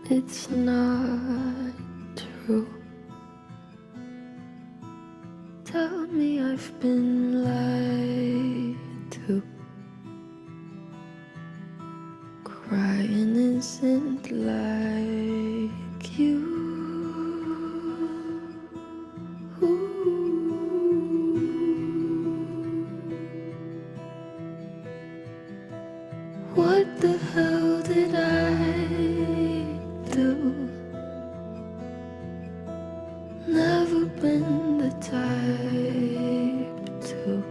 It's not true. Tell me I've been lied to. Crying isn't like you. What the hell did I do? Never been the type to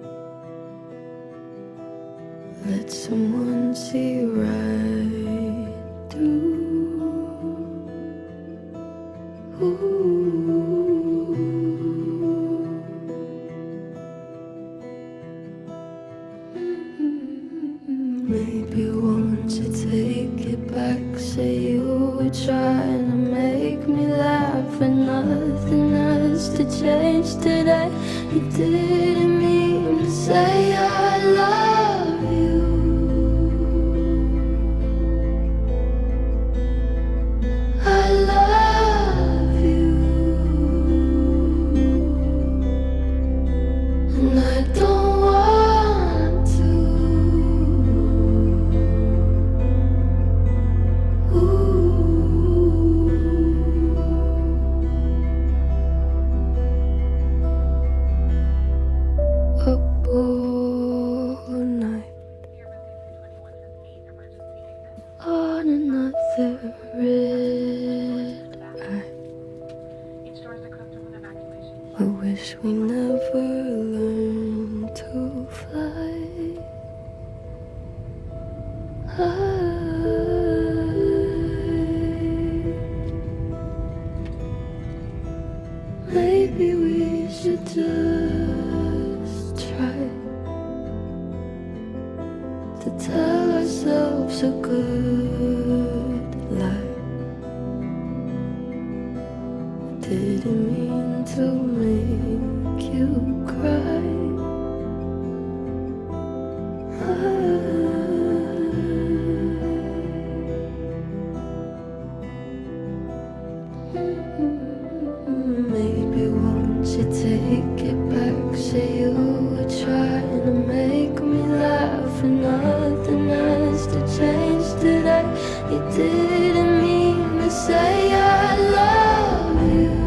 let someone see right through. Maybe won't you take it back? Say you were trying to make me laugh, and nothing has to change today. You didn't mean to say I love you. I love you, and I don't want to. Up all night on another red eye. I wish we never learned to fly. Maybe we should just try to tell ourselves a good lie. Didn't mean to make you cry. Maybe won't you take it back? Say you were trying to make me laugh, and nothing has to change today. You didn't mean to say I love you.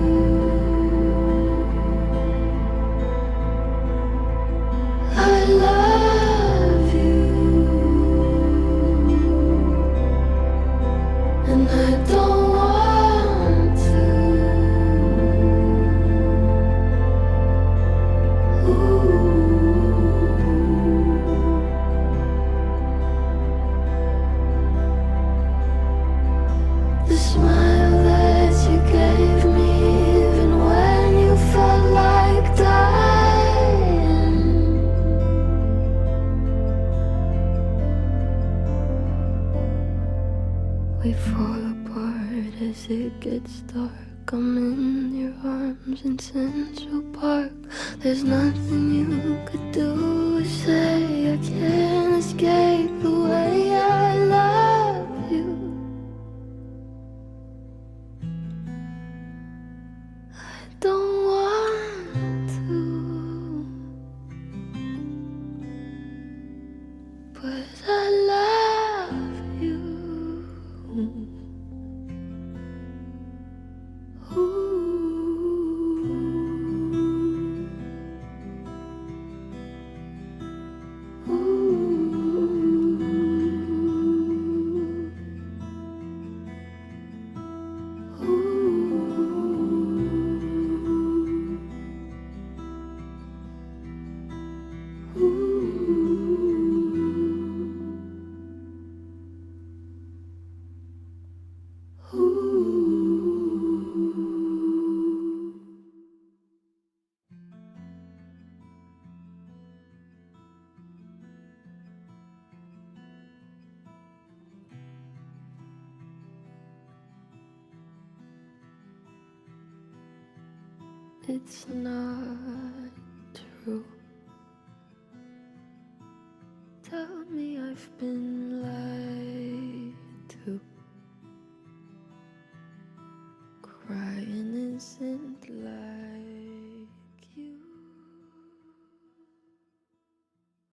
I love you, and I don't want to. The smile that you gave me, even when you felt like dying. We fall apart as it gets dark. I'm in your arms in Central Park. There's nothing you could do or say. I can't escape the way I love you. I don't want to, but I love you. It's not true. Tell me I've been lied